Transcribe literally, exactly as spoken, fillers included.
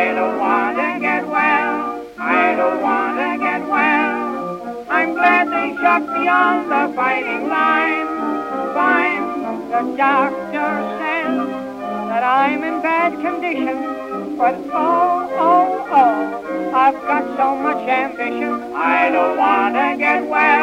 I don't want to get well. I don't want to get well. I'm glad they shot me on the fighting line. Fine, the doctor says that I'm in bad condition, but oh, oh, oh, I've got so much ambition. I don't want to get well.